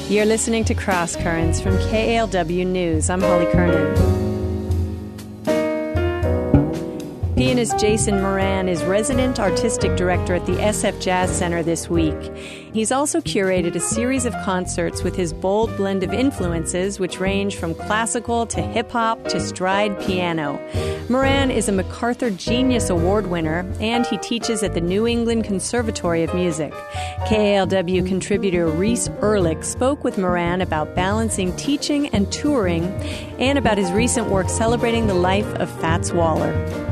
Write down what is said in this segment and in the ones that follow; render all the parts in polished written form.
You're listening to Cross Currents from KALW News. I'm Holly Kernan. Pianist Jason Moran is resident artistic director at the SF Jazz Center this week. He's also curated a series of concerts with his bold blend of influences, which range from classical to hip-hop to stride piano. Moran is a MacArthur Genius Award winner, and he teaches at the New England Conservatory of Music. KALW contributor Reese Ehrlich spoke with Moran about balancing teaching and touring, and about his recent work celebrating the life of Fats Waller.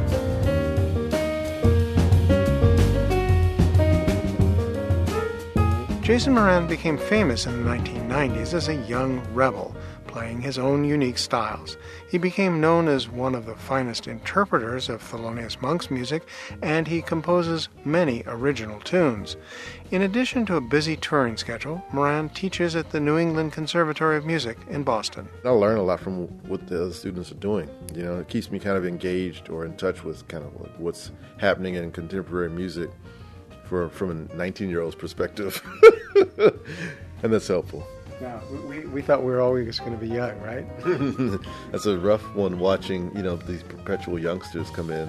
Jason Moran became famous in the 1990s as a young rebel, playing his own unique styles. He became known as one of the finest interpreters of Thelonious Monk's music, and he composes many original tunes. In addition to a busy touring schedule, Moran teaches at the New England Conservatory of Music in Boston. I learn a lot from what the other students are doing. You know, it keeps me kind of engaged or in touch with kind of what's happening in contemporary music from a 19-year-old's perspective. And that's helpful. Now, we thought we were always going to be young, right? That's a rough one watching, these perpetual youngsters come in.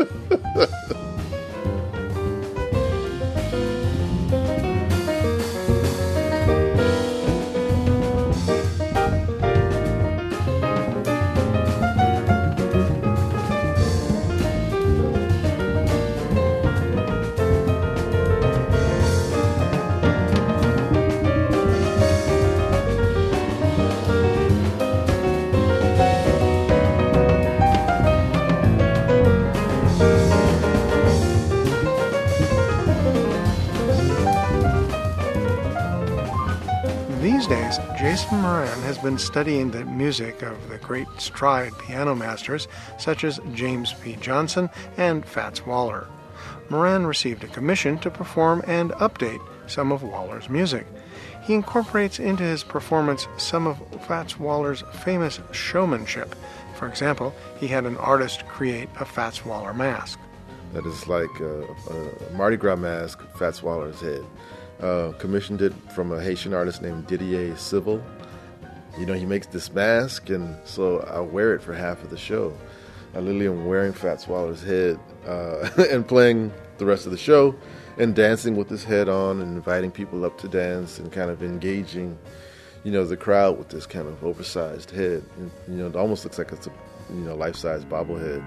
These days, Jason Moran has been studying the music of the great stride piano masters such as James P. Johnson and Fats Waller. Moran received a commission to perform and update some of Waller's music. He incorporates into his performance some of Fats Waller's famous showmanship. For example, he had an artist create a Fats Waller mask. That is like a Mardi Gras mask, Fats Waller's head. Commissioned it from a Haitian artist named Didier Civil. He makes this mask, and so I wear it for half of the show. I literally am wearing Fats Waller's head and playing the rest of the show and dancing with his head on and inviting people up to dance and kind of engaging, the crowd with this kind of oversized head. And, it almost looks like it's a, life-size bobblehead.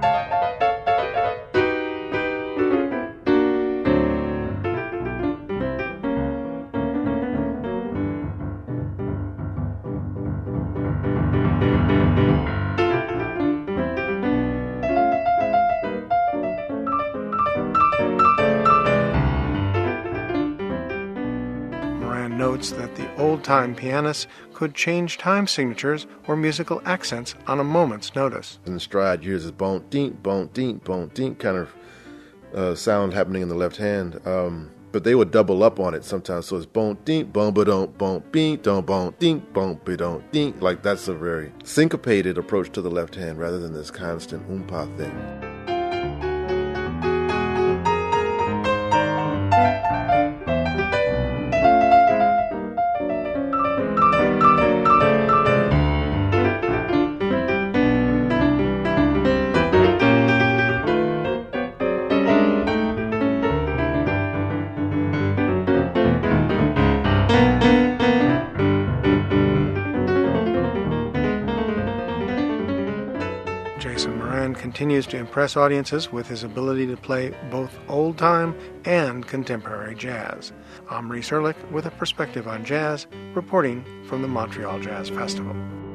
Notes that the old-time pianists could change time signatures or musical accents on a moment's notice. In the stride, you hear this bon-dink, bon-dink, bon-dink kind of sound happening in the left hand, but they would double up on it sometimes, so it's bon-dink, bon-ba-don't, bon-bink, don't bon-dink, bon-ba-don't-dink. Like, that's a very syncopated approach to the left hand rather than this constant oompa thing. Jason Moran continues to impress audiences with his ability to play both old-time and contemporary jazz. I'm Reese Ehrlich with a perspective on jazz, reporting from the Montreal Jazz Festival.